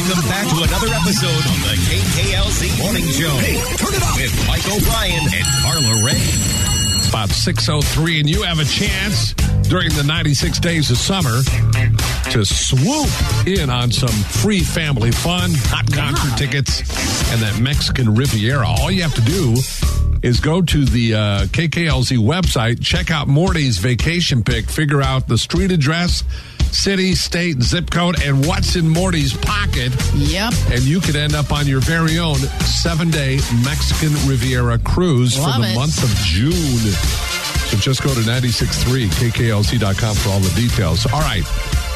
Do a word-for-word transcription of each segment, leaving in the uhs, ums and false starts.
Welcome back to another episode of the K K L Z Morning Show. Hey, turn it up with Mike O'Brien and Carla Ray. It's about six oh three, and you have a chance during the ninety-six days of summer to swoop in on some free family fun, hot concert yeah. tickets, and that Mexican Riviera. All you have to do is go to the uh, K K L Z website, check out Morty's vacation pick, figure out the street address, city, state, zip code, and what's in Morty's pocket. Yep. And you could end up on your very own seven-day Mexican Riviera cruise Love for the it. month of June. So just go to nine six three K K L Z dot com for all the details. All right.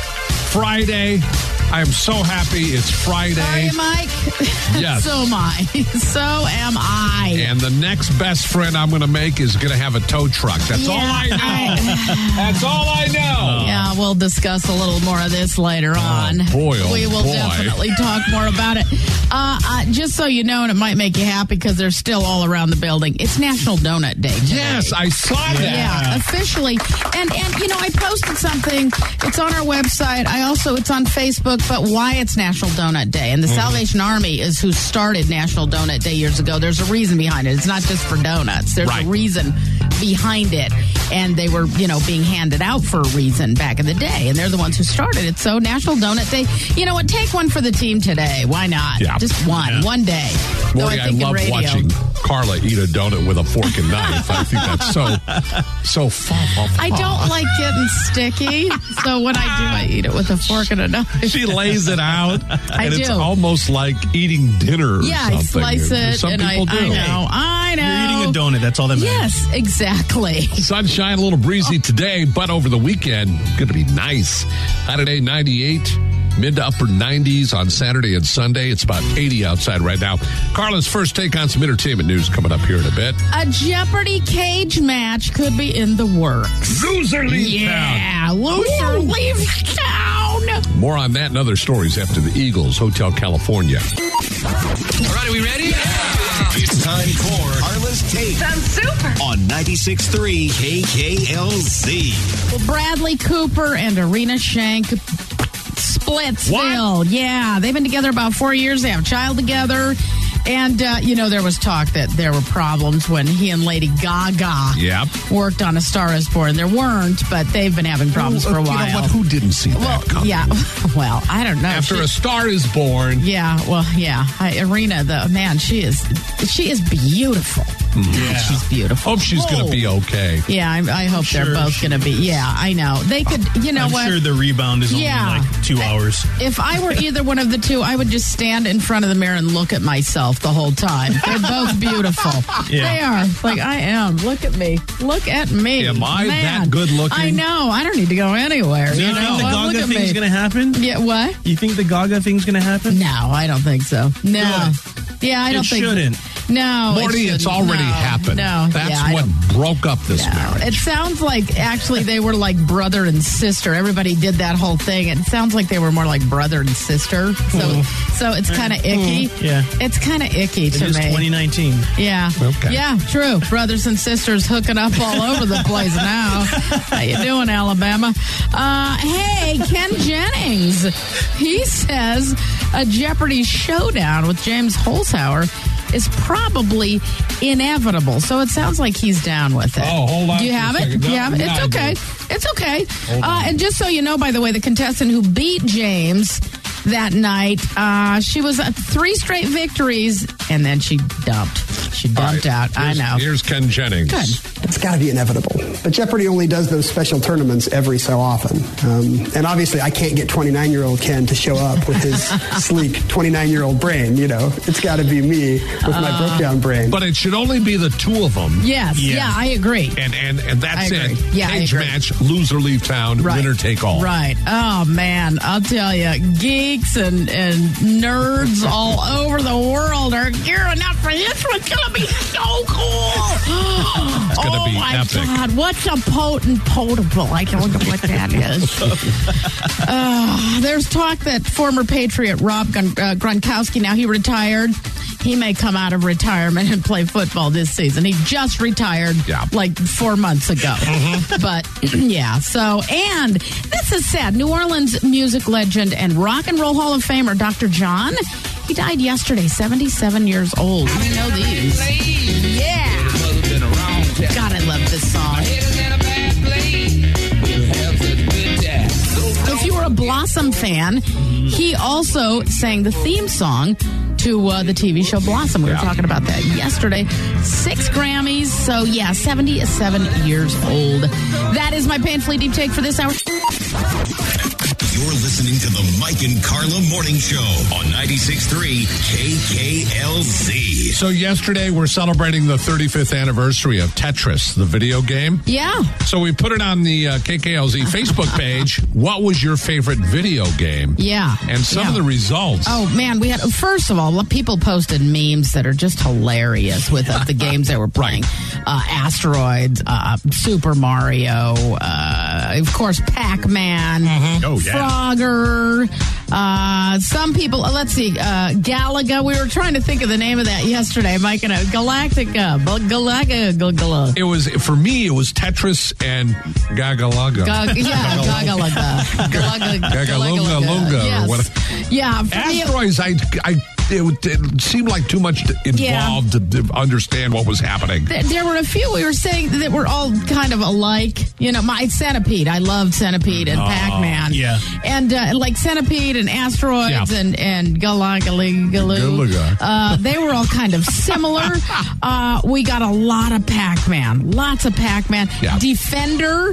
Friday. I am so happy it's Friday. Are you, Mike? Yes. So am I. So am I. And the next best friend I'm going to make is going to have a tow truck. That's Yeah, all I know. I- That's all I know. Yeah, we'll discuss a little more of this later on. boy, oh we will boy. definitely talk more about it. Uh, uh, just so you know, and it might make you happy because they're still all around the building. It's National Donut Day today. Yes, I saw that. Yeah, officially. And, and, you know, I posted something. It's on our website. I also, it's on Facebook, but why it's National Donut Day. And the mm-hmm. Salvation Army is who started National Donut Day years ago. There's a reason behind it. It's not just for donuts. There's right. a reason behind it. And they were, you know, being handed out for a reason back in the day. And they're the ones who started it. So National Donut Day, you know what? Take one for the team today. Why not? Yeah. Just one. Yeah. One day. Though Morty, I, I think in love radio, watching Carla eat a donut with a fork and knife. I think that's so, so fun. I don't like getting sticky. So when I do, I eat it with a fork and a knife. She lays it out. I and do. It's almost like eating dinner or Yeah, something. I slice it. Some and people I, do. I know. I know. You're eating a donut. That's all that matters. Yes, exactly. Sunshine, a little breezy today, but over the weekend, going to be nice. High today, ninety-eight. Mid to upper nineties on Saturday and Sunday. It's about eighty outside right now. Carla's first take on some entertainment news coming up here in a bit. A Jeopardy cage match could be in the works. Loser leaves Yeah, town. loser leaves town. More on that and other stories after the Eagles, Hotel California. All right, are we ready? Yeah. It's time for Carla's Take. Sounds super. On ninety-six point three K K L Z. Well, Bradley Cooper and Arena Shank Splitsville. What? Yeah, they've been together about four years. They have a child together. And, uh, you know, there was talk that there were problems when he and Lady Gaga Yep. worked on A Star Is Born. There weren't, but they've been having problems Well, for a you while. know what? Who didn't see well, that coming? yeah. Well, I don't know. After She- A Star Is Born. Yeah, well, yeah. I, Arena, the man, she is, she is beautiful. Yeah. She's beautiful. Hope she's going to be okay. Yeah, I, I hope Sure they're both she- going to be. Yeah, I know. They could, you know I'm what? sure the rebound is only Yeah. like two hours. If I were either one of the two, I would just stand in front of the mirror and look at myself the whole time. They're both beautiful. Yeah. They are. Like, I am. Look at me. Look at me. Am I Man, that good looking? I know. I don't need to go anywhere. Do you you know? think the Well, look Gaga at thing's me. going to happen? Yeah, what? You think the Gaga thing's going to happen? No, I don't think so. No. Yeah, I don't It think shouldn't. No, Morty, it it's shouldn't. already No, happened. No, That's yeah, I what don't- broke up this No, marriage. it sounds like actually they were like brother and sister. Everybody did that whole thing. It sounds like they were more like brother and sister. So, so it's kind of icky. Yeah. It's kind of icky It to is me. twenty nineteen. Yeah. Okay. Yeah, true. Brothers and sisters hooking up all over the place now. How you doing, Alabama? Uh, hey, Ken Jennings. He says a Jeopardy showdown with James Holzhauer is probably inevitable. So it sounds like he's down with it. Oh, hold on Do you for a have it? second. Do you No, have it? yeah, It's I okay. do. It's okay. Hold Uh, on. and just so you know, by the way, the contestant who beat James that night, uh, she was at three straight victories, and then she dumped. She All dumped right, out. I here's- know. Here's Ken Jennings. Good. It's got to be inevitable. But Jeopardy only does those special tournaments every so often. Um, and obviously, I can't get twenty-nine-year-old Ken to show up with his sleek twenty-nine-year-old brain. You know, it's got to be me with my Uh, broke-down brain. But it should only be the two of them. Yes. Yeah. Yeah. I agree. And and and that's I it. agree. Yeah, I Cage agree. match, loser leave town, Right. winner take all. Right. Oh, man. I'll tell you, geeks and, and nerds all over the world are gearing up for this. It's going to be so cool. It's gonna oh, be my epic. God. What's a potent potable? I don't know what that is. uh, there's talk that former Patriot Rob Gun- uh, Gronkowski, now he retired, he may come out of retirement and play football this season. He just retired Yeah. like four months ago. But yeah, so, and this is sad. New Orleans music legend and rock and roll Hall of Famer Doctor John, he died yesterday, seventy-seven years old. I know these. Yeah. God, I love this song. If you were a Blossom fan, he also sang the theme song to uh, the T V show Blossom. We were Yeah. talking about that yesterday. Six Grammys. So, yeah, seventy-seven years old. That is my painfully deep take for this hour. You're listening to the Mike and Carla Morning Show on ninety-six point three K K L Z. So yesterday we're celebrating the thirty-fifth anniversary of Tetris, the video game. Yeah. So we put it on the uh, K K L Z Facebook page. What was your favorite video game? Yeah. And some Yeah. of the results. Oh, man, we had, first of all, people posted memes that are just hilarious with uh, the games that we're playing. Uh, Asteroids, uh, Super Mario, uh, of course, Pac-Man, Oh, yeah. Frogger. Uh, some people, uh, let's see, uh, Galaga. We were trying to think of the name of that yesterday, Mike, and uh, Galactica. Galaga. Galaga. It was, for me, it was Tetris and Gagalaga. Gag- yeah, Gagalaga. Galaga- Gagalunga Lunga or Yes. what- Yeah, for me, it- Asteroids, I, I, it, it seemed like too much involved to, to understand what was happening. There, there were a few we were saying that were all kind of alike. You know, my Centipede. I loved Centipede and Pac-Man. yeah. And uh, like Centipede and Asteroids Yeah. and, and Galagagaloo. Galaga. Uh, they were all kind of similar. uh, we got a lot of Pac-Man. Lots of Pac-Man. Yeah. Defender.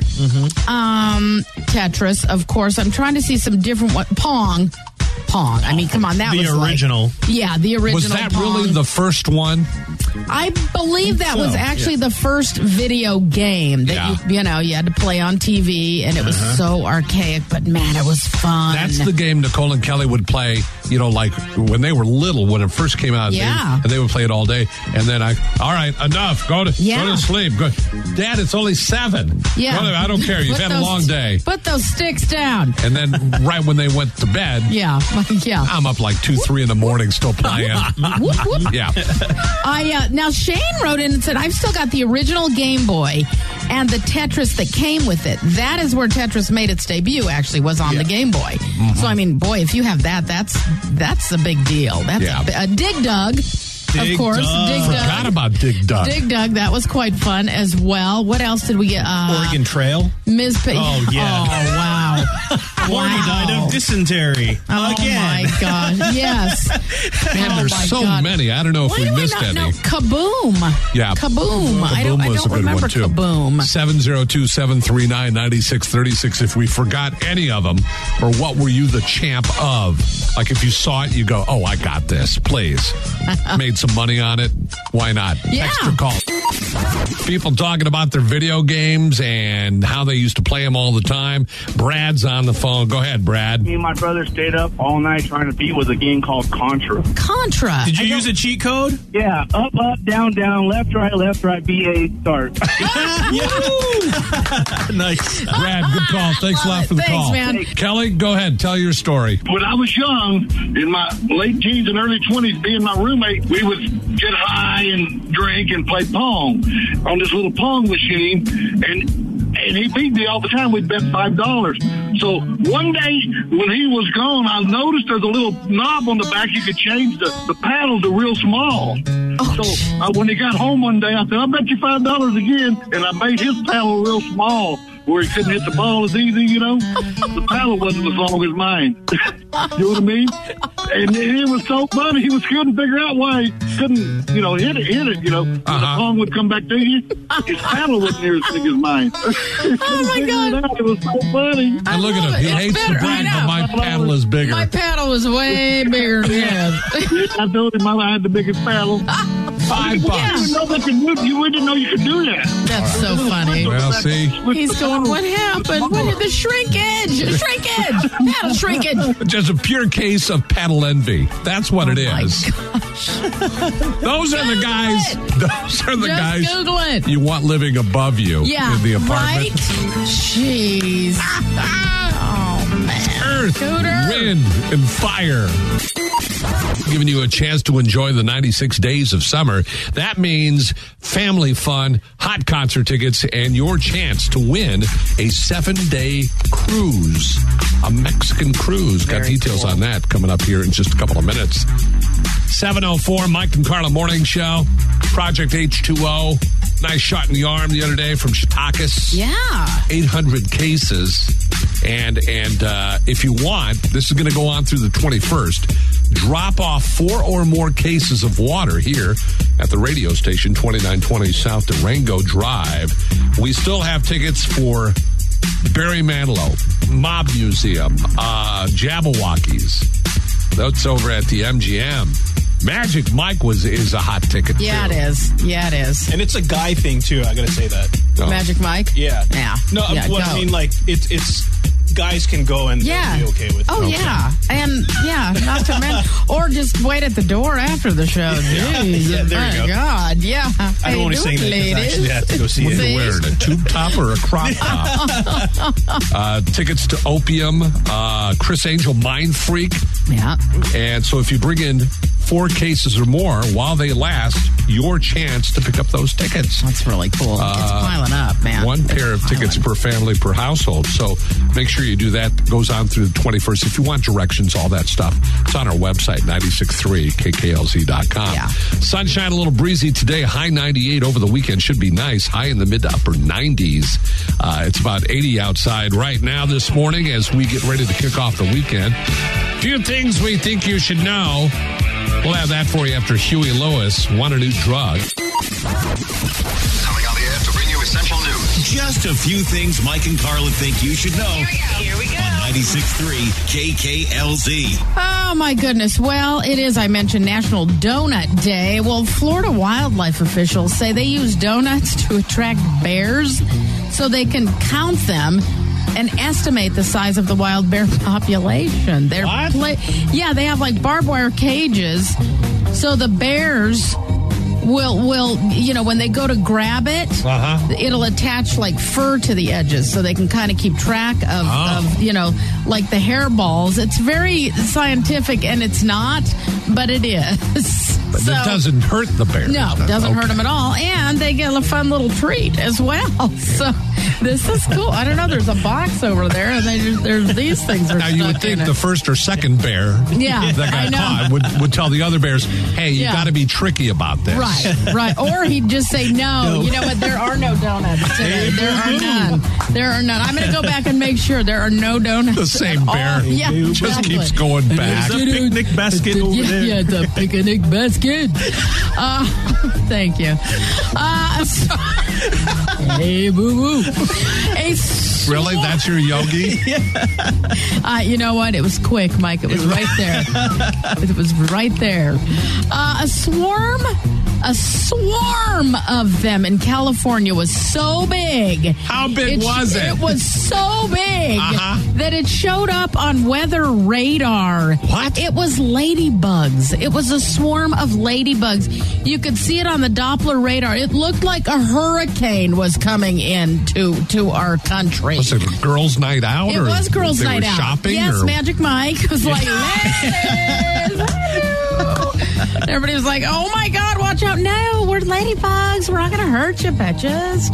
Um, Tetris, of course. I'm trying to see some different what Pong. Pong. I mean, come on. That The was like- original. yeah, the original Was that Pong. really the first one? I believe that was so, actually the first video game that Yeah. you, you know, you had to play on T V, and it was so archaic, but man, it was fun. That's the game Nicole and Kelly would play, you know, like when they were little, when it first came out. Yeah. They, and they would play it all day. And then I, all right, enough. Go to, Yeah. go to sleep. Go, Dad, it's only seven. yeah. Go to- I don't care. You've Put had a those- long day. Put those sticks down. And then right when they went to bed, Yeah, yeah. I'm up like two, three in the morning still playing. Whoop, whoop. Yeah. I uh, now Shane wrote in and said, "I've still got the original Game Boy and the Tetris that came with it. That is where Tetris made its debut. Actually, was on the Game Boy. Mm-hmm. So I mean, boy, if you have that, that's that's a big deal. That's Yeah. a, a Dig Dug, Dig of course. Dug. Dig Forgot Dug. about Dig Dug. Dig Dug, that was quite fun as well. What else did we get? Uh, Oregon Trail. Miz P- Oh, yeah. Oh, wow. Corny died Wow. of dysentery. Oh, Again. my gosh. Yes. Man, Oh, there's my so God. many. I don't know if Why we do I missed not any. know? Kaboom. Yeah. Kaboom. I don't, I Kaboom was don't a good remember one, too. Kaboom. seven oh two, seven three nine, nine six three six if we forgot any of them, or what were you the champ of? Like if you saw it, you go, oh, I got this, please. Made some money on it. Why not? Yeah. Extra call. People talking about their video games and how they used to play them all the time. Brad's on the phone. Go ahead, Brad. Me and my brother stayed up all night trying to beat with a game called Contra. Contra. Did you use a cheat code? Yeah, up, up, down, down, left, right, left, right, B, A, start. Nice. Brad, good call. Thanks a lot for the Thanks, call. man. Kelly, go ahead. Tell your story. When I was young, in my late teens and early twenties, being my roommate, we would get high and drink and play Pong on this little Pong machine. And and he beat me all the time. We'd bet five dollars. So one day when he was gone, I noticed there's a little knob on the back. You could change the, the paddle to real small. Oh, So uh, when he got home one day, I said, I'll bet you five dollars again. And I made his paddle real small where he couldn't hit the ball as easy, you know. The paddle wasn't as long as mine. You know what I mean? And it was so funny. He was couldn't figure out why he couldn't, you know, hit it, hit it, you know. When Uh-huh. the song would come back to you, his paddle wasn't near as big as mine. Oh, my God. It was so funny. I And look at love him. He it. It's hates better. the brag, I but know. my paddle is bigger. My paddle was way bigger than his. I told him I had the biggest paddle. Five You bucks. didn't know they could do, you didn't know you could do that. That's so funny. Well, see, He's going, what happened? What, the shrinkage. Shrinkage. Paddle shrinkage. just a pure case of paddle envy. That's what it Oh, my is. Those are the Google guys. it. Those are the Just guys Google it. you want living above you Yeah. in the apartment. Right? Jeez. Oh, man. Earth, Scooter. wind, and fire. Giving you a chance to enjoy the ninety-six days of summer. That means family fun, hot concert tickets, and your chance to win a seven-day cruise, a Mexican cruise. Got details on that coming up here in just a couple of minutes. seven oh four, Mike and Carla Morning Show. Project H two O. Nice shot in the arm the other day from Chautauqua. Yeah. eight hundred cases. And and uh, if you want, this is going to go on through the twenty-first. Drop off four or more cases of water here at the radio station, twenty-nine twenty South Durango Drive. We still have tickets for Barry Manilow, Mob Museum, uh, Jabberwockies. That's over at the M G M. Magic Mike was is a hot ticket, Yeah, too. it is. Yeah, it is. And it's a guy thing, too. I got to say that. Oh. Magic Mike? Yeah. Yeah. No, yeah, what go. I mean, like, it's it's guys can go and Yeah. be okay with it. Oh, Okay. yeah. And, yeah, not to mention, or just wait at the door after the show. Jeez. Yeah, there you my go. God, yeah. I don't want to say that because I actually have to go see What are it. you wearing, a tube top or a crop top? uh, tickets to Opium, uh, Chris Angel, Mind Freak. Yeah. And so if you bring in four cases or more while they last, your chance to pick up those tickets. That's really cool. it's piling up, man. One pair of It's tickets piling. per family per household. So make sure you do that. It goes on through the twenty-first. If you want directions, all that stuff, it's on our website, ninety-six point three K K L Z dot com. Yeah. Sunshine, a little breezy today. High ninety-eight over the weekend. Should be nice. High in the mid to upper nineties. Uh, it's about eighty outside right now this morning as we get ready to kick off the weekend. Few things we think you should know. We'll have that for you after Huey Lewis. Want a new drug? Coming on the air to bring you essential news. Just a few things Mike and Carla think you should know. Here we go. On ninety-six point three K K L Z. Oh, my goodness. Well, it is, I mentioned, National Donut Day. Well, Florida wildlife officials say they use donuts to attract bears so they can count them and estimate the size of the wild bear population. They're What? Pla- yeah, they have like barbed wire cages, so the bears will will you know when they go to grab it, Uh-huh. it'll attach like fur to the edges, so they can kind of keep track of, Oh. of you know like the hairballs. It's very scientific, and it's not, but it is. But So- it doesn't hurt the bear. no, it doesn't Okay. hurt them at all. And they get a fun little treat as well. So this is cool. I don't know. There's a box over there, and they just, there's these things are Now, you would stuck in think it. the first or second bear Yeah, that I got know. caught would, would tell the other bears, hey, you Yeah. got to be tricky about this. Right, right. Or he'd just say, no, you know what? There are no donuts today. There are none. There are none. I'm going to go back and make sure there are no donuts. The same at bear all. Yeah, just exactly. keeps going back. There's a picnic basket over yeah, there. Yeah, it's a picnic basket. Uh, thank you. Uh, so, hey, boo boo. A sw- Really? That's your yogi? Uh, you know what? It was quick, Mike. It was right there. It was right there. Uh, a swarm, a swarm of them in California was so big. How big was it? It was so big Uh-huh. that it showed up on weather radar. What? It was ladybugs. It was a swarm of ladybugs. You could see it on the Doppler radar. It looked like a hurricane was coming in to, to our country. Was it a girls' night out? It or was girls' they night were out. shopping? Yes, or? Magic Mike was like, "Ladies, hello." Everybody was like, "Oh my God, watch out! No, we're ladybugs. We're not going to hurt you, bitches.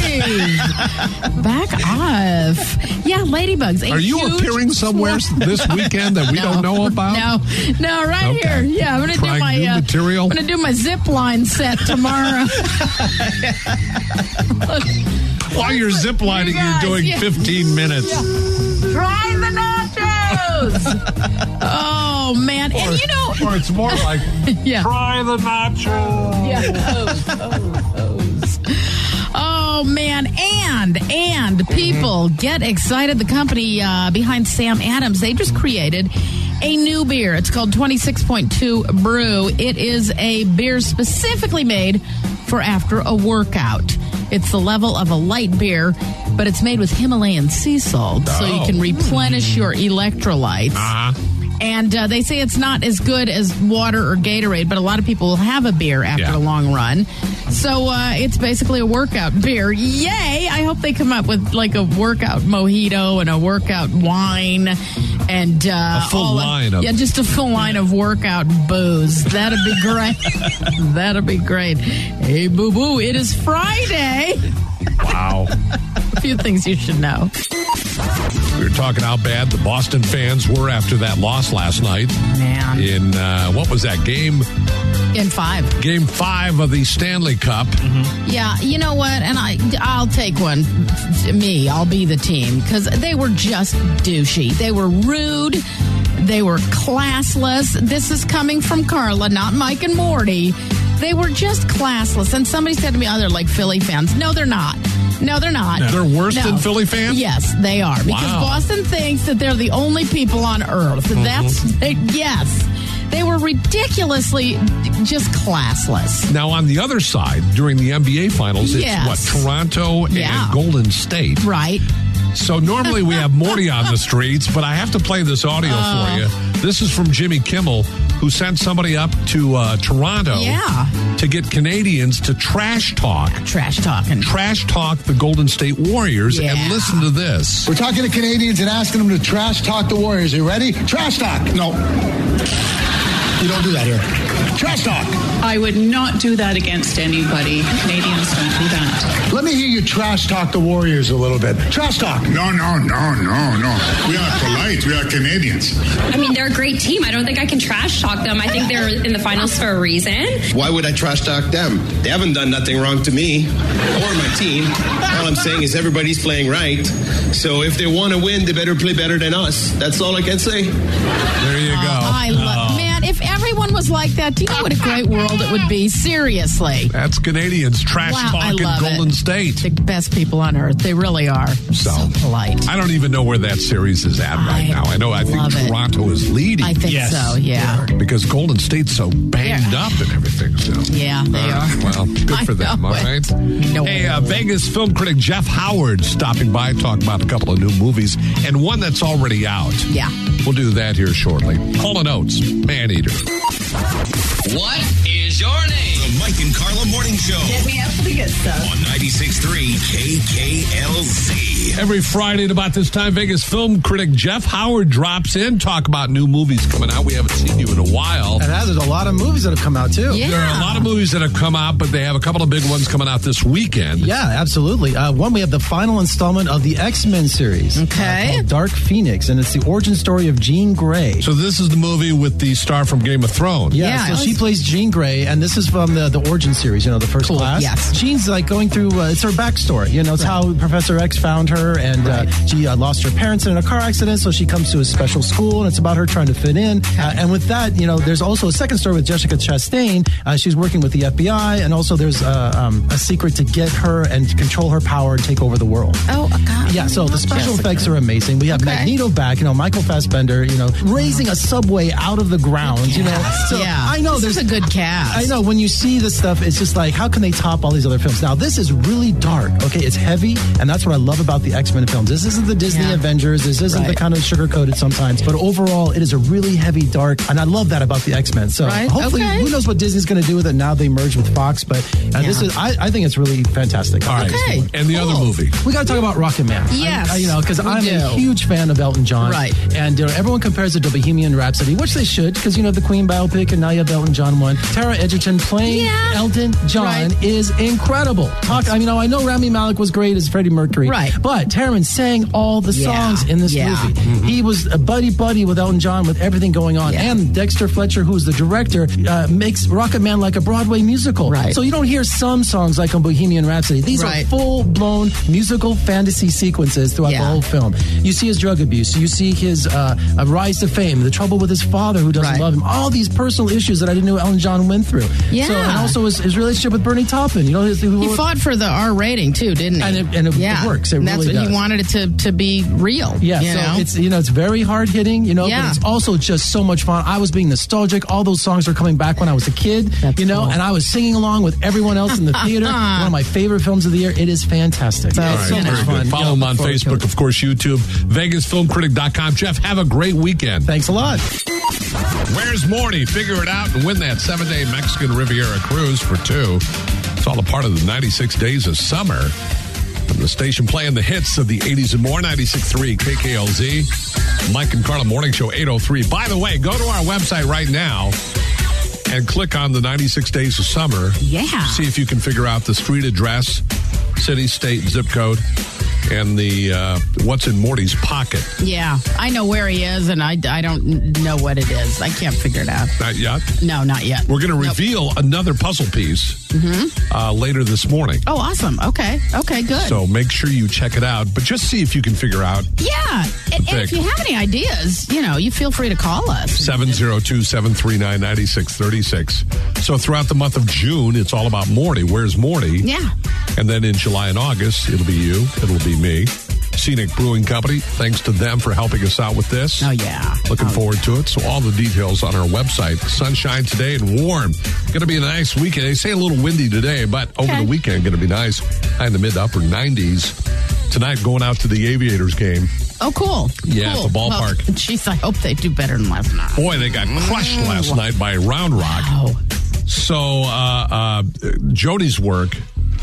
Jeez, back off." Yeah, ladybugs. A Are you huge appearing somewhere swarm. this weekend that we No. don't know about? No, no, right Okay. here. Yeah, I'm going to do Trying my new uh, material? I'm going to do my zip line set tomorrow. While you're ziplining, You you guys, are doing yeah. fifteen minutes. Try the nachos. Oh man, and you know, Or it's more like, yeah. try the nachos. Yeah. Oh, oh, oh. Oh, man. And, and people get excited. The company uh, behind Sam Adams, they just created a new beer. It's called twenty-six point two Brew. It is a beer specifically made for after a workout. It's the level of a light beer, but it's made with Himalayan sea salt, so you can replenish your electrolytes. Uh-huh. And uh, they say it's not as good as water or Gatorade, but a lot of people will have a beer after Yeah. a long run. So uh, it's basically a workout beer. Yay! I hope they come up with like a workout mojito and a workout wine. and uh, A full all line of- yeah, just a full line of workout booze. That'd be great. That'd be great. Hey, boo boo! It is Friday. Wow. A few things you should know. We were talking how bad the Boston fans were after that loss last night. Man. In, uh, what was that, game In five. game five of the Stanley Cup. Yeah, you know what? And I, I'll take one. Me, I'll be the team because they were just douchey. They were rude. They were classless. This is coming from Carla, not Mike and Morty. They were just classless. And somebody said to me, oh, they're like Philly fans. No, they're not. No, they're not. They're worse No. than Philly fans? Yes, they are. Because Wow. Boston thinks that they're the only people on earth. Mm-hmm. That's, they, yes. They were ridiculously just classless. Now, on the other side, during the N B A Finals, Yes. it's what, Toronto Yeah. and Golden State. Right. So normally we have Morty on the streets, but I have to play this audio Oh. for you. This is from Jimmy Kimmel, who sent somebody up to uh, Toronto Yeah. to get Canadians to trash talk. Trash talking. Trash talk the Golden State Warriors. Yeah. And listen to this. We're talking to Canadians and asking them to trash talk the Warriors. Are you ready? Trash talk. No. You don't do that here. Trash talk. I would not do that against anybody. Canadians don't do that. Let me hear you trash talk the Warriors a little bit. Trash talk. No, no, no, no, no. We are polite. We are Canadians. I mean, they're a great team. I don't think I can trash talk them. I think they're in the finals for a reason. Why would I trash talk them? They haven't done nothing wrong to me or my team. All I'm saying is everybody's playing right. So if they want to win, they better play better than us. That's all I can say. There you go. Oh, I love, man, if everyone was like that, do you know what a great world it would be? Seriously. That's Canadians trash Wow, I talking love Golden it. State. The best people on earth. They really are. So, So polite. I don't even know where that series is at right I now. I know I think love it. Toronto is leading. I think Yes. so, yeah. because Golden State's so banged Yeah. up and everything. So Yeah, they Uh, are. Well, good I for them, know all it. right? No. Hey, uh, Vegas film critic Jeff Howard stopping by, talk about a couple of new movies and one that's already out. Yeah. We'll do that here shortly. Hall and Oates, Maneater. What is your name? The Mike and Carla Morning Show. Get me up for the good stuff. On ninety-six point three K K L Z. Every Friday at about this time, Vegas film critic Jeff Howard drops in, talk about new movies coming out. We haven't seen you in a while. And there's a lot of movies that have come out, too. Yeah. There are a lot of movies that have come out, but they have a couple of big ones coming out this weekend. Yeah, absolutely. Uh, one, we have the final installment of the X-Men series. Okay. Uh, called Dark Phoenix, and it's the origin story of Jean Grey. So this is the movie with the star from Game of Thrones. Yeah, Yeah, so it she was- plays Jean Grey, and this is from the, the origin series, you know, the first Cool, class. yes. Jean's like going through, uh, it's her backstory. You know, it's how Professor X found her, and uh, she uh, lost her parents in a car accident, so she comes to a special school, and it's about her trying to fit in. Uh, and with that, you know, there's also a second story with Jessica Chastain. Uh, she's working with the F B I, and also there's uh, um, a secret to get her and control her power and take over the world. Oh, God. Yeah, so the special Jessica. effects are amazing. We have Okay. Magneto back, you know, Michael Fassbender, you know, raising a subway out of the ground, you know. So yeah. I know this there's is a good cast. I know when you see this stuff, it's just like, how can they top all these other films? Now, this is really dark, okay? It's heavy, and that's what I love about the X-Men films. This isn't the Disney Yeah. Avengers. This isn't the Right. kind of sugar-coated sometimes, but overall, it is a really heavy, dark, and I love that about the X-Men. So Right, hopefully, okay. who knows what Disney's going to do with it now they merge with Fox, but uh, this Yeah. is, I, I think it's really fantastic. All right. Okay. And the other Cool. movie. We got to talk about Rocket Man. Yes, I, I, you know, because we I'm a do. huge fan of Elton John. Right. And you know, everyone compares it to Bohemian Rhapsody, which they should, because you know the Queen biopic, and now you have Elton John one. Tara Edgerton playing Yeah. Elton John Right. is incredible. Talk, I mean, I know Rami Malek was great as Freddie Mercury, Right. But Taron sang all the Yeah. songs in this Yeah. movie. He was a buddy buddy with Elton John with everything going on, Yeah. and Dexter Fletcher, who's the director, uh, makes Rocket Man like a Broadway musical. Right. So you don't hear some songs like on Bohemian Rhapsody. These Right. are full-blown musical fantasy sequences throughout Yeah. the whole film. You see his drug abuse. You see his uh, uh, rise to fame, the trouble with his father who doesn't Right. love him. All these personal issues that I didn't know Elton John went through. Yeah. So, and also his, his relationship with Bernie Taupin. You know, his, who, He fought for the R rating too, didn't he? And it- and it- it works. It And that's really what does. he wanted it to, to be real. Yeah, you so know? it's you know it's very hard hitting, you know, Yeah. but it's also just so much fun. I was being nostalgic. All those songs are coming back when I was a kid, That's you know, cool. and I was singing along with everyone else in the theater. One of my favorite films of the year. It is fantastic. So, It's All right, so you know. much very fun. good. Follow Yeah, him on look forward to Facebook, it. of course, YouTube, Vegas Film Critic dot com. Jeff, have a great weekend. Thanks a lot. Where's Morty? Figure it out and win that seven-day Mexican Riviera cruise for two. It's all a part of the ninety-six days of summer. From the station playing the hits of the eighties and more, ninety-six point three K K L Z. Mike and Carla Morning Show, eight oh three. By the way, go to our website right now and click on the ninety-six Days of Summer. Yeah. See if you can figure out the street address, city, state, zip code, and the uh, what's in Morty's pocket. Yeah, I know where he is, and I, I don't know what it is. I can't figure it out. Not yet? No, not yet. We're going to Nope. reveal another puzzle piece Mm-hmm. uh, later this morning. Oh, awesome. Okay. Okay, good. So make sure you check it out, but just see if you can figure out. Yeah. And, and if you have any ideas, you know, you feel free to call us. seven oh two, seven three nine, nine six three six. So throughout the month of June, it's all about Morty. Where's Morty? Yeah. And then in July and August, it'll be you. It'll be me. Scenic Brewing Company. Thanks to them for helping us out with this. Oh, yeah. Looking oh. forward to it. So all the details on our website. Sunshine today and warm. Going to be a nice weekend. They say a little windy today, but over Okay. the weekend, going to be nice. High in the mid to upper nineties. Tonight, going out to the Aviators game. Oh, cool. Yeah, cool. at the ballpark. Well, geez, I hope they do better than last night. Boy, they got crushed last night by Round Rock. Wow. So uh, uh, Jody's work,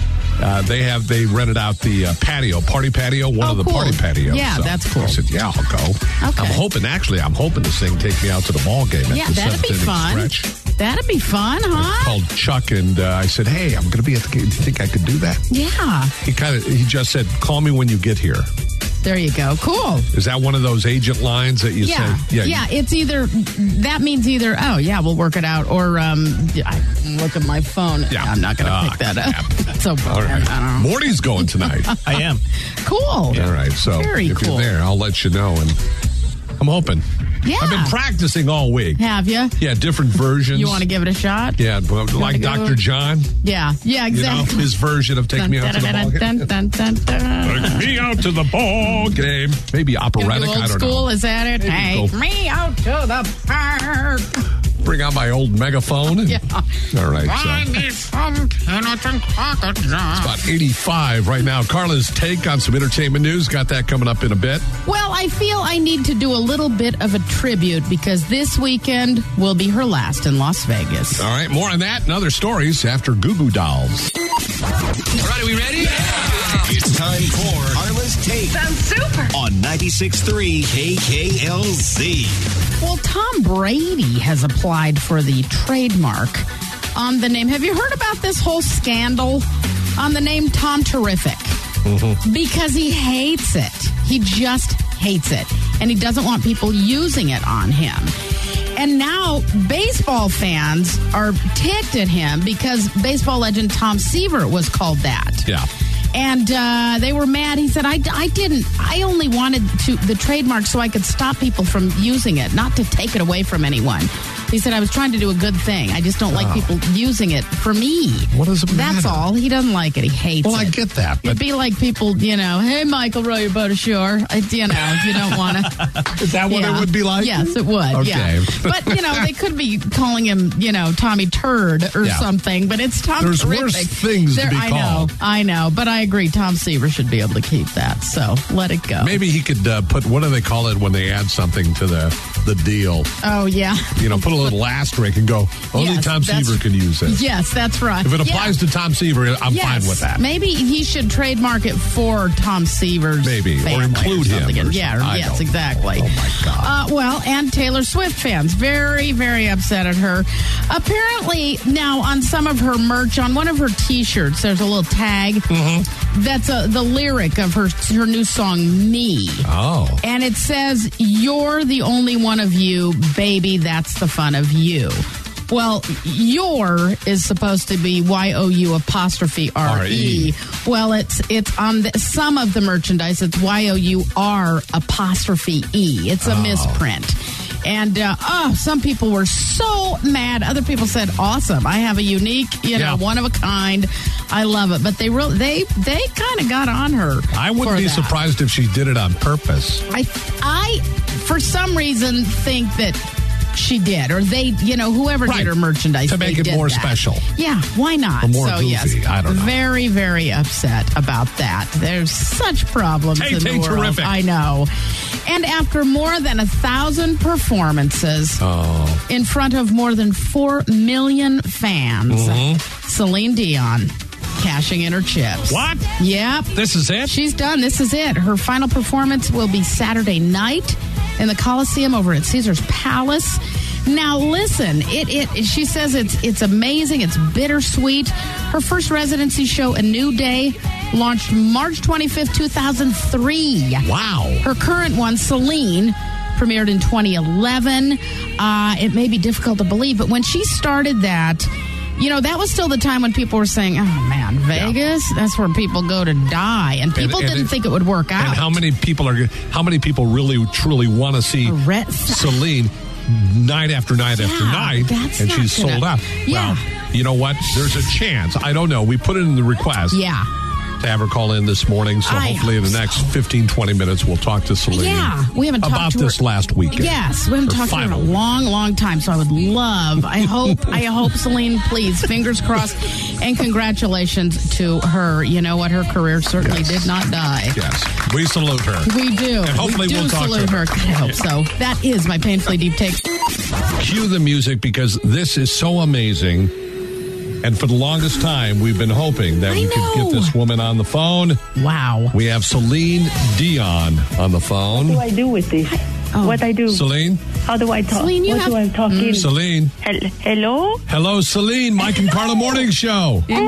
uh, they have they rented out the uh, patio, party patio, one Oh, of the cool. party patios. Yeah, So that's cool. I said, yeah, I'll go. Okay. I'm hoping, actually, I'm hoping this thing takes me out to the ball game at Yeah, the that'd seventh be inning fun. stretch. That'd be fun, huh? Called Chuck, and uh, I said, hey, I'm going to be at the game. Do you think I could do that? Yeah. He kind of, he just said, call me when you get here. There you go. Cool. Is that one of those agent lines that you Yeah. say? Yeah. It's either, that means either, oh, yeah, we'll work it out, or um, I look at my phone. Yeah. I'm not going to Ah, pick that up. So, All right. I don't know. Morty's going tonight. I am. Cool. All right. So Very if cool. you're there, I'll let you know. And I'm hoping. Yeah. I've been practicing all week. Have you? Yeah, different versions. You want to give it a shot? Yeah, well, like go? Doctor John. Yeah. Yeah, You know, exactly. his version of Take Me Out to the Ball Game. Dun, dun, dun, dun, dun. Take me out to the ball game. Maybe Gonna operatic, do old I don't school, know. is that it? Maybe Take go- me out to the park. Bring out my old megaphone. And, Yeah. All right, Find so me some peanuts and cracker jam. it's about eighty-five right now. Carla's take on some entertainment news. Got that coming up in a bit. Well, I feel I need to do a little bit of a tribute because this weekend will be her last in Las Vegas. All right, more on that and other stories after Goo Goo Dolls. All right, are we ready? It's time for Carla's Take. Sounds super. On ninety-six point three K K L Z. Well, Tom Brady has applied for the trademark on the name. Have you heard about this whole scandal on the name Tom Terrific? Mm-hmm. Because he hates it. He just hates it. And he doesn't want people using it on him. And now baseball fans are ticked at him because baseball legend Tom Seaver was called that. Yeah. And uh, they were mad. He said, I, I didn't, I only wanted to the trademark so I could stop people from using it, not to take it away from anyone. He said, I was trying to do a good thing. I just don't like Oh. people using it for me. What does it That's matter? all. He doesn't like it. He hates Well, it. I get that, It'd but be like people, you know, hey, Michael, row your boat ashore. I, you know, you don't want to. is that what it would be like? Yes, it would. Okay. Yeah. But, you know, they could be calling him, you know, Tommy Turd or Yeah. something, but it's Tom There's Terrific. worse things to There- be I called. know. I know. But I agree. Tom Seaver should be able to keep that. So let it go. Maybe he could uh, put, what do they call it when they add something to the, the deal? Oh, yeah. You know, put a little asterisk and go, only Yes, Tom that's- Seaver can use this. Yes, that's right. If it Yeah. applies to Tom Seaver, I'm Yes. fine with that. Maybe he should trademark it for Tom Seaver's Maybe, or family include him something. or yeah, something. I yes, don't exactly. know. Oh, my God. Uh, well, and Taylor Swift fans very, very upset at her. Apparently, now on some of her merch, on one of her T-shirts, there's a little tag Mm-hmm. that's a, the lyric of her her new song "Me." Oh. And it says, "You're the only one of you, baby, that's the fun of you." Well, your is supposed to be Y O U apostrophe R E. Well, it's it's on the, some of the merchandise, it's Y O U R apostrophe E. It's a Oh. misprint. And, uh, oh, some people were so mad. Other people said, awesome. I have a unique, you know, Yeah. one of a kind. I love it. But they really, they, they kind of got on her. I wouldn't for be that. surprised if she did it on purpose. I, I, for some reason, think that she did, or they, you know, whoever Right. did her merchandise To make they it did more that. special. Yeah, why not? Or more so goofy. yes, I don't know. Very, very upset about that. There's such problems Tay, in Tay, the world. terrific. I know. And after more than a thousand performances Oh. in front of more than four million fans, Mm-hmm. Celine Dion cashing in her chips. What? Yep. This is it? She's done. This is it. Her final performance will be Saturday night in the Coliseum over at Caesars Palace. Now, listen, it, it she says it's it's amazing. It's bittersweet. Her first residency show, A New Day, launched March twenty-fifth, two thousand three. Wow. Her current one, Celine, premiered in twenty eleven. Uh, it may be difficult to believe, but when she started that, you know, that was still the time when people were saying, oh, man, Vegas, yeah. that's where people go to die. And people and, and didn't it, think it would work out. And how many people are, how many people really, truly want to see Celine night after night yeah, after night, and she's gonna, sold out? Yeah. Well, you know what? There's a chance. I don't know. We put it in the request. Yeah. To have her call in this morning, so I hopefully in the next so. fifteen, twenty minutes we'll talk to Celine. Yeah, we haven't talked about to her. this last weekend. Yes, we haven't talked final. to her in a long, long time. So I would love. I hope. I hope Celine, please, fingers crossed, and congratulations to her. You know what? Her career certainly yes. did not die. Yes, we salute her. We do. And hopefully we do we'll talk salute to her. her. God, I hope so. That is my painfully deep take. Cue the music because this is so amazing. And for the longest time, we've been hoping that I we know. could get this woman on the phone. Wow. We have Celine Dion on the phone. What do I do with this? Oh. What I do? Celine? How do I talk? Celine, you what have... do I talk mm. in? Celine? Hel- hello? Hello, Celine. Mike and Carla Morning Show. Hello?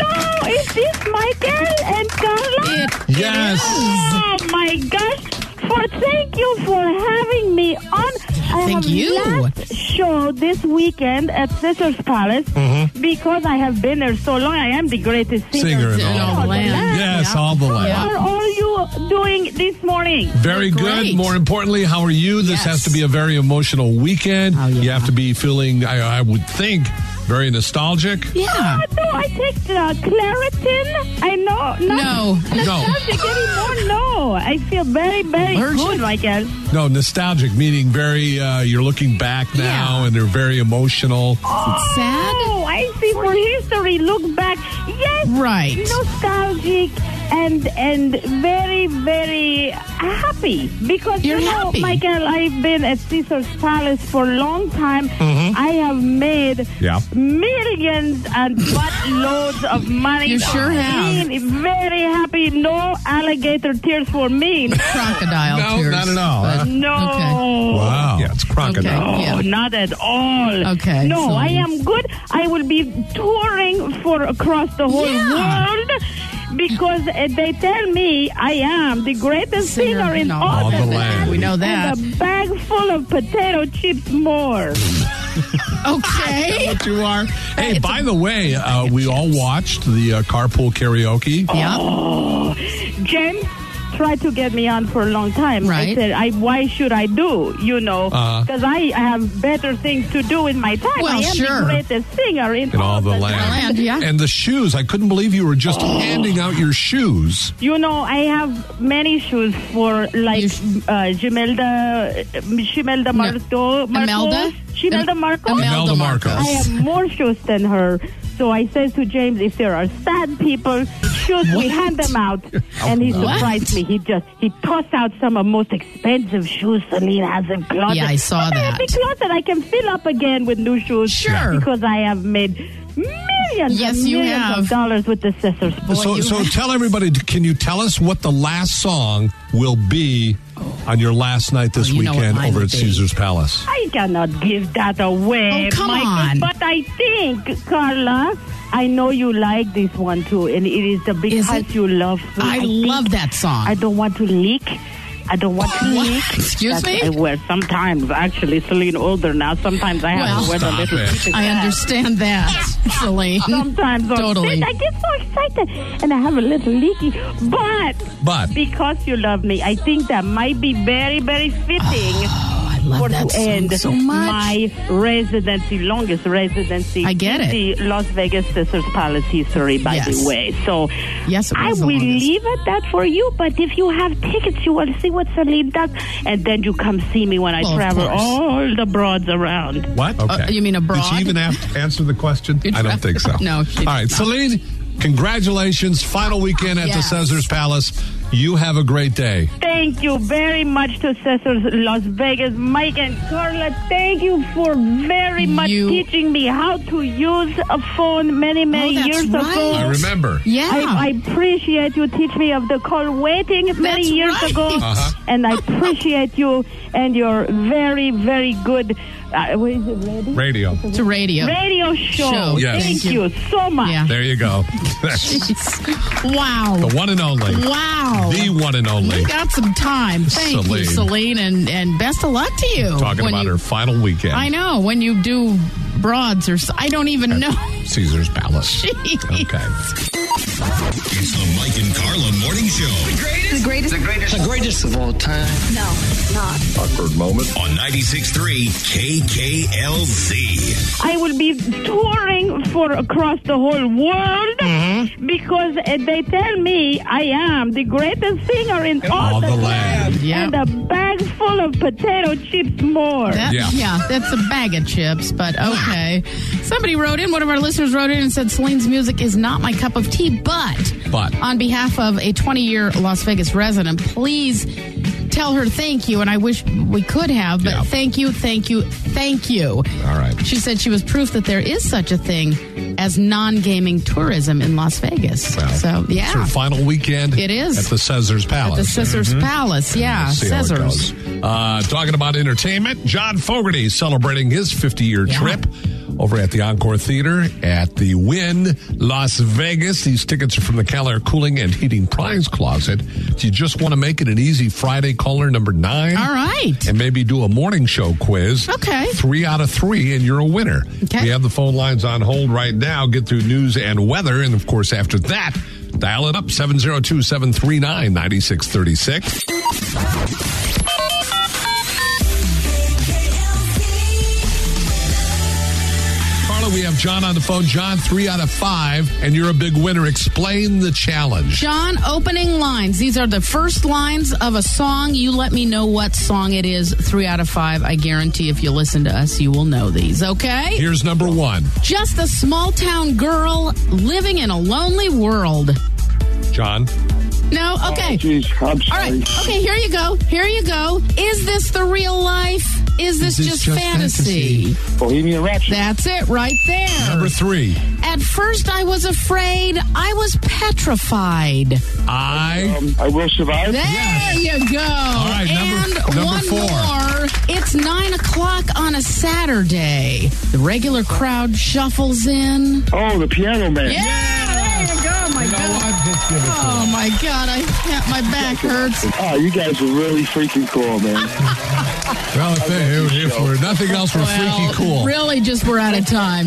Is this Michael and Carla? It, yes. Oh, my gosh. For, thank you for having me on. I Thank have you. Last show this weekend at Caesars Palace mm-hmm. because I have been there so long. I am the greatest singer, singer in all, all the land. land. Yes, yeah. all the land. How are all you doing this morning? Very good. More importantly, how are you? This yes. has to be a very emotional weekend. Oh, yeah. You have to be feeling, I, I would think, very nostalgic. Yeah. Oh, no, I take uh, Claritin. I know. No. Nostalgic No. anymore. No. I feel very, very Allergic. good, Michael. No, nostalgic, meaning very, uh, you're looking back now Yeah. and they're very emotional. Oh, sad? I see. For history, look back. Yes. Right. Nostalgic and and very, very happy. Because, You're you know, happy. Michael, I've been at Caesars Palace for a long time. Mm-hmm. I have made Yeah. millions and buttloads of money. You sure have. Been very happy. No alligator tears for me. Crocodile No, tears. not at all, huh? No. Okay. Wow. Yeah, it's crocodile. Okay. No, Yeah. not at all. Okay, No, so- I am good. I will be touring for across the whole Yeah. world because uh, they tell me I am the greatest singer, Singer in in all, all the the land. We know that. And a bag full of potato chips more. Okay. What you are. Hey, It's by a- the way, uh, we all watched the uh, carpool karaoke. Yeah. Oh, James tried to get me on for a long time. Right. I said, I, why should I do, you know, Uh-huh. because I have better things to do in my time. Well, I am sure. the greatest singer in, In all the land. land, yeah. And the shoes. I couldn't believe you were just handing out your shoes. You know, I have many shoes for like You sh- uh, Gimelda, Gimelda Marto, Imelda? Gimelda Marcos. Imelda Marcos. I have more shoes than her. So I said to James, if there are sad people, shoes, we hand them out. And he What? surprised me. He just, he tossed out some of the most expensive shoes Celine has in closet. Yeah, I saw but I have that. the closet I can fill up again with new shoes. Sure. Because I have made millions Yes, and you millions have. of dollars with the Scissors. Boy, So, you so have- tell everybody, can you tell us what the last song will be on your last night this Oh, you know what weekend mine over will at be. Caesars Palace? I cannot give that away, Oh, come Michael. on. But I think, Carla, I know you like this one too, and it is the because it? you love me. I, think love that song. I don't want to leak. I don't want to What? leak. Excuse That's me? I wear sometimes, actually, Celine older now. Sometimes I have Well, to wear the stop little it. pieces I back. understand that, Celine. Sometimes on Totally. stage, I get so excited and I have a little leaky. But, But. because you love me, I think that might be very, very fitting. Oh, I love for that to song end so much. my residency, longest residency. I get it. The Las Vegas Caesars Palace history, by Yes. the way. So Yes, it I was the will longest. leave it that for you. But if you have tickets, you will see what Celine does, and then you come see me when I Well, of travel course. all the broads around. What? Okay. Uh, you mean abroad? Did she even have to answer the question? You I don't think so. No, she All right, did not. Celine, Congratulations. Final weekend at Yes. the Caesars Palace. You have a great day. Thank you very much to Caesars Las Vegas. Mike and Carla, thank you for very much You- teaching me how to use a phone many, many Oh, that's years right. ago. I remember. Yeah. I, I appreciate you teach me of the call waiting many That's years right. ago. Uh-huh. And I appreciate you and your very, very good, uh, what is it, radio? Radio. It's a radio. Radio show. Show. Yes. Thank Thank you. you so much. Yeah. There you go. Jeez. Wow. The one and only. Wow. The one and only. We got some time. Thank Celine. you, Celine, and, and best of luck to you. Talking when about you, her final weekend. I know, when you do broads or s- I don't even know. Caesars Palace. Jeez. Okay. It's the Mike and Carla Morning Show. The greatest. The greatest. The greatest of all time. No, it's not. Awkward moment. On ninety-six point three K K L Z. I will be touring for across the whole world Mm-hmm. because uh, they tell me I am the greatest singer in all, All the, the land, land. Yep. and a bag full of potato chips more. That, Yeah. yeah. that's a bag of chips, but okay. Somebody wrote in, one of our listeners wrote in and said, Celine's music is not my cup of tea, but, But. on behalf of a twenty-year Las Vegas resident, please tell her thank you, and I wish we could have, but Yeah. thank you, thank you, thank you. All right. She said she was proof that there is such a thing as non-gaming tourism in Las Vegas. Well, so, It's yeah. her final weekend. It is. At the Caesars At Palace. the Caesars Palace, yeah. We'll see how it Caesars. goes. Uh, talking about entertainment, John Fogerty celebrating his fifty-year Yeah. trip over at the Encore Theater at the Wynn Las Vegas. These tickets are from the Cal Air Cooling and Heating Prize Closet. Do you just want to make it an easy Friday caller number nine? All right. And maybe do a morning show quiz. Okay. Three out of three, and you're a winner. Okay. We have the phone lines on hold right now. Get through news and weather. And, of course, after that, dial it up, seven oh two, seven three nine, nine six three six. Carla, we have John on the phone. John, three out of five, and you're a big winner. Explain the challenge. John, opening lines. These are the first lines of a song. You let me know what song it is. Three out of five. I guarantee if you listen to us, you will know these, okay? Here's number one. Just a small town girl living in a lonely world. John. No? Okay. Jeez, I'm All right. Okay, here you go. Here you go. Is this the real life? Is this, Is this just, just fantasy? Bohemian Rhapsody. That's it right there. Number three. At first, I was afraid. I was petrified. I. Um, I Will Survive. There you go. All right, number- and number one four. more. It's nine o'clock on a Saturday. The regular crowd shuffles in. Oh, the Piano Man. Yeah, there you go. My God. Oh my God! I can't. My back hurts. Oh, you guys are really freaking cool, man. Well, if, if, if we're nothing else, we're freaky cool. Really, just we're out of time.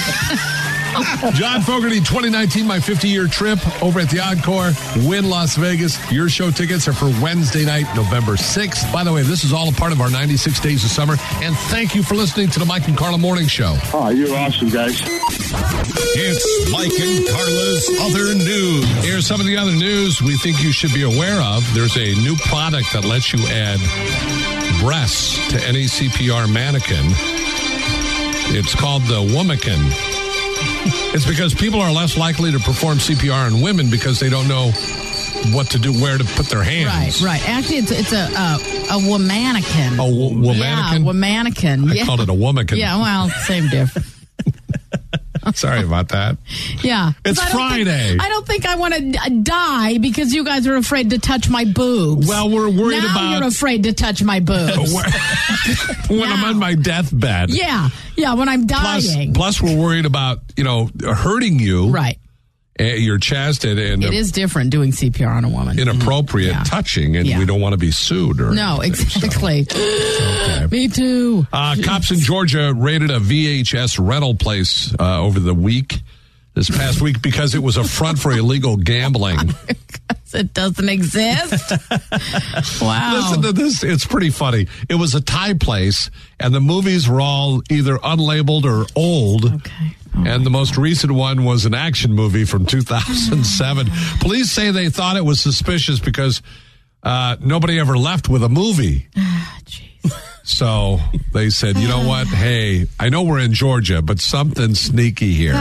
John Fogerty, twenty nineteen, my fifty-year trip over at the Encore, Wynn Las Vegas. Your show tickets are for Wednesday night, November sixth. By the way, this is all a part of our ninety-six Days of Summer, and thank you for listening to the Mike and Carla Morning Show. Oh, you're awesome, guys. It's Mike and Carla's Other News. Here's some of the other news we think you should be aware of. There's a new product that lets you add breasts to any C P R mannequin. It's called the Womakin. It's because people are less likely to perform C P R on women because they don't know what to do, where to put their hands. Right, right. Actually, it's it's a a, a womanikin. A wo- womanikin? Yeah, womanikin. I yeah. called it a womakin. Yeah, well, same difference. Sorry about that. Yeah. It's I don't Friday. Think, I don't think I want to die because you guys are afraid to touch my boobs. Well, we're worried now about- you're afraid to touch my boobs. when I'm on my deathbed. yeah, yeah, when I'm Plus, dying. plus, we're worried about, you know, hurting you. Right. uh, Your chest and, and It is different doing C P R on a woman. inappropriate Yeah. touching, and Yeah. we don't want to be sued. Or No, anything, so. exactly. Okay. Me too. Uh, cops in Georgia raided a V H S rental place uh, over the week, this past week, because it was a front for illegal gambling. It doesn't exist. Wow. Listen to this. It's pretty funny. It was a Thai place, and the movies were all either unlabeled or old. Okay. And the most recent one was an action movie from two thousand seven. Police say they thought it was suspicious because uh, nobody ever left with a movie. So they said, you know what? Hey, I know we're in Georgia, but something sneaky here. Oh,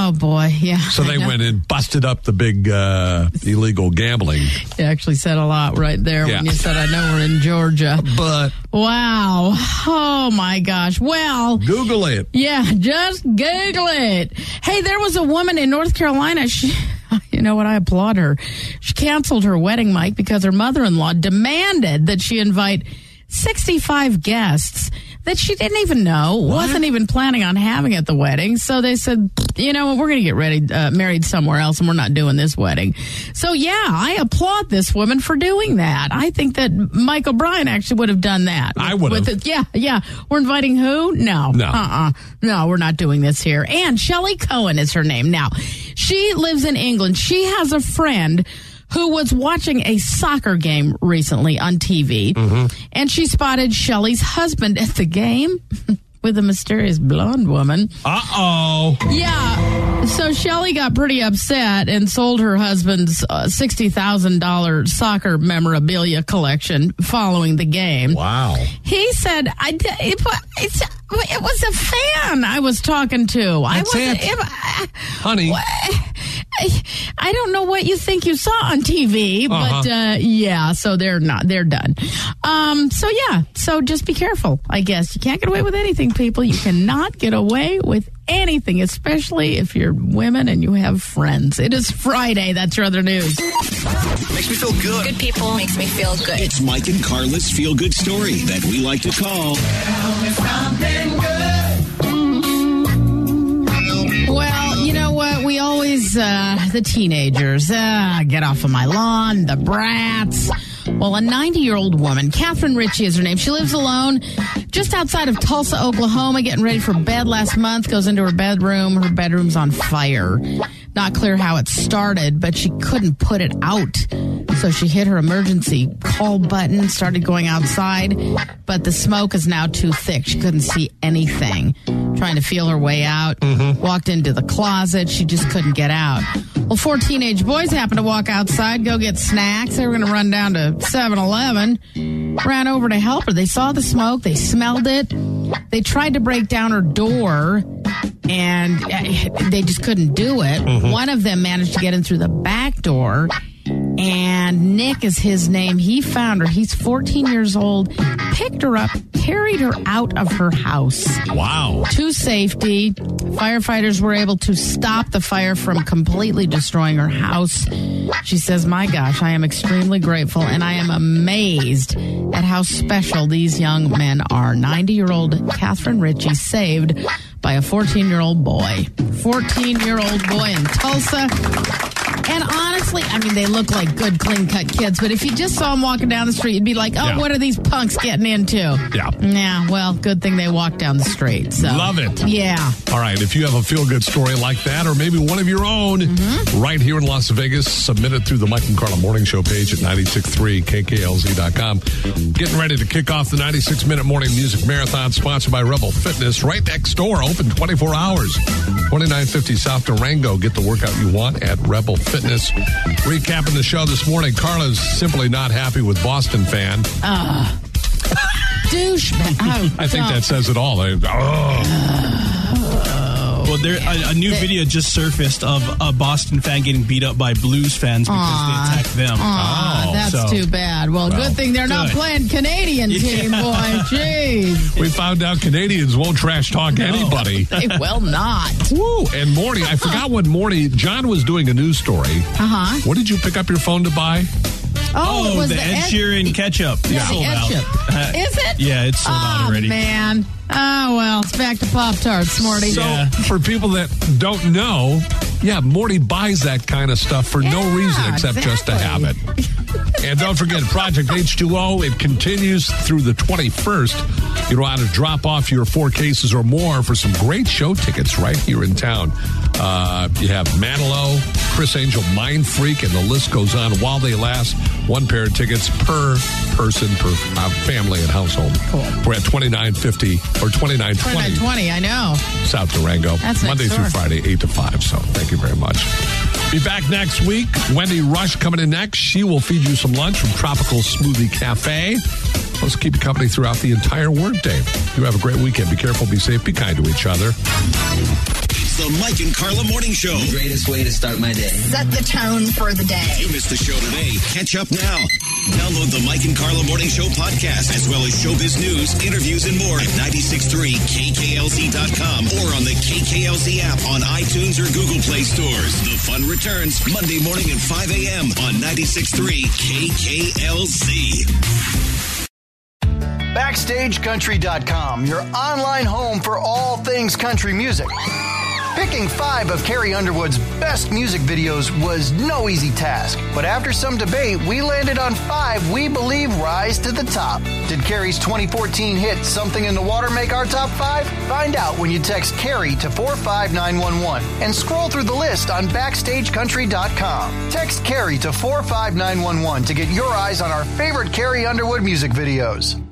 Oh, boy, yeah. So they I know. went and busted up the big uh, illegal gambling. You actually said a lot right there Yeah. when you said, I know we're in Georgia. But wow. Oh, my gosh. Well. Google it. Yeah, just Google it. Hey, there was a woman in North Carolina. She, you know what? I applaud her. She canceled her wedding, Mike, because her mother-in-law demanded that she invite sixty-five guests that she didn't even know, what? wasn't even planning on having at the wedding. So they said, you know what, we're going to get ready, uh, married somewhere else, and we're not doing this wedding. So, yeah, I applaud this woman for doing that. I think that Mike O'Brien actually would have done that. I would have. With the, yeah, yeah. We're inviting who? No. No. Uh-uh. No, we're not doing this here. And Shelley Cohen is her name. Now, she lives in England. She has a friend who was watching a soccer game recently on T V, mm-hmm. and she spotted Shelley's husband at the game with a mysterious blonde woman. Uh-oh. Yeah. So Shelley got pretty upset and sold her husband's uh, sixty thousand dollars soccer memorabilia collection following the game. Wow. He said, I, it, it's, it was a fan I was talking to. That's I it. It, I, Honey. I, I don't know what you think you saw on T V, but Uh-huh. uh, yeah, so they're not, they're done. Um, so yeah, so just be careful, I guess. You can't get away with anything, people. You cannot get away with anything, especially if you're women and you have friends. It is Friday. That's your other news. Makes me feel good. Good people makes me feel good. It's Mike and Carla's feel-good story that we like to call... Well, you know what? We always, uh, the teenagers, uh, get off of my lawn, the brats. Well, a ninety-year-old woman, Catherine Ritchie is her name. She lives alone just outside of Tulsa, Oklahoma, getting ready for bed last month, goes into her bedroom. Her bedroom's on fire. Not clear how it started, but she couldn't put it out. So she hit her emergency call button, started going outside, but the smoke is now too thick. She couldn't see anything. Trying to feel her way out. Mm-hmm. Walked into the closet. She just couldn't get out. Well, four teenage boys happened to walk outside, go get snacks. They were going to run down to seven eleven. Ran over to help her. They saw the smoke. They smelled it. They tried to break down her door, and they just couldn't do it. Mm-hmm. One of them managed to get in through the back door, and Nick is his name. He found her. He's fourteen years old, picked her up, carried her out of her house. Wow. To safety. Firefighters were able to stop the fire from completely destroying her house. She says, my gosh, I am extremely grateful, and I am amazed at how special these young men are. ninety-year-old Catherine Ritchie saved by a fourteen-year-old boy. fourteen-year-old boy in Tulsa. And honestly, I mean, they look like good, clean-cut kids, but if you just saw them walking down the street, you'd be like, oh, Yeah. what are these punks getting into? Yeah. Yeah, well, good thing they walked down the street. So. Love it. Yeah. All right, if you have a feel-good story like that, or maybe one of your own, Mm-hmm. right here in Las Vegas, submit it through the Mike and Carla Morning Show page at nine six three K K L Z dot com. Getting ready to kick off the ninety-six minute morning music marathon sponsored by Rebel Fitness. Right next door, open twenty-four hours. twenty-nine fifty South Durango. Get the workout you want at Rebel Fitness. Recapping the show this morning, Carla's simply not happy with Boston fan. Uh, douche. Oh, I think no. that says it all. They- oh. Well, there a, a new video just surfaced of a Boston fan getting beat up by Blues fans because Aw. they attacked them. Aw, Oh, that's so- too bad. Well, Well, good thing they're not good. playing Canadian team, boy. Jeez. We found out Canadians won't trash talk anybody. They will not. Woo! And Morty, I forgot what Morty, John was doing a news story. Uh-huh. What did you pick up your phone to buy? Oh, it was the, the Ed Ed- Sheeran ketchup. Yeah, sold the Ed out. chip. Uh, Is it? Yeah, it's sold oh, out already. man. Oh, well, it's back to Pop-Tarts, Morty. So, Yeah. for people that don't know, yeah, Morty buys that kind of stuff for no Yeah, reason except just to have it. And don't forget, Project H two O, it continues through the twenty-first. You know how to drop off your four cases or more for some great show tickets right here in town. Uh, you have Manilow, Chris Angel, Mind Freak, and the list goes on while they last. One pair of tickets per person, per uh, family and household. Cool. We're at twenty-nine fifty or twenty-nine twenty. twenty-nine twenty, I know. South Durango. That's next Monday through door. Friday, eight to five. So thank you very much. Be back next week. Wendy Rush coming in next. She will feed you some lunch from Tropical Smoothie Cafe. Let's keep you company throughout the entire workday. You have a great weekend. Be careful, be safe, be kind to each other. the Mike and Carla Morning Show. The greatest way to start my day. Set the tone for the day. If you missed the show today, catch up now. Download the Mike and Carla Morning Show podcast, as well as showbiz news, interviews, and more at nine six three K K L Z dot com or on the K K L Z app on iTunes or Google Play stores. The fun returns Monday morning at five a.m. on ninety-six point three K K L Z. Backstage Country dot com, your online home for all things country music. Picking five of Carrie Underwood's best music videos was no easy task, but after some debate, we landed on five we believe rise to the top. Did Carrie's twenty fourteen hit Something in the Water make our top five? Find out when you text Carrie to four five nine one one and scroll through the list on Backstage Country dot com. Text Carrie to four five nine one one to get your eyes on our favorite Carrie Underwood music videos.